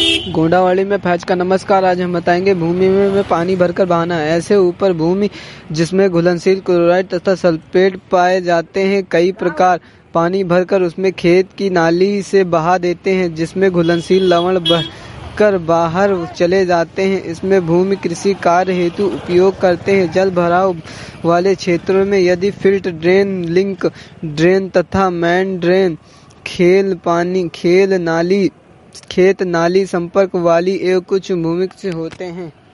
गोंडावाली में फैज का नमस्कार। आज हम बताएंगे भूमि में पानी भरकर बहाना। ऐसे ऊपर भूमि जिसमें घुलनशील क्लोराइड तथा सल्फेट पाए जाते हैं। कई प्रकार पानी भरकर उसमें खेत की नाली से बहा देते हैं, जिसमें घुलनशील लवण बहकर बाहर चले जाते हैं। इसमें भूमि कृषि कार्य हेतु उपयोग करते हैं। जल भराव वाले क्षेत्रों में यदि फिल्ट ड्रेन, लिंक ड्रेन तथा मेन ड्रेन खेत नाली संपर्क वाली एवं कुछ भूमि से होते हैं।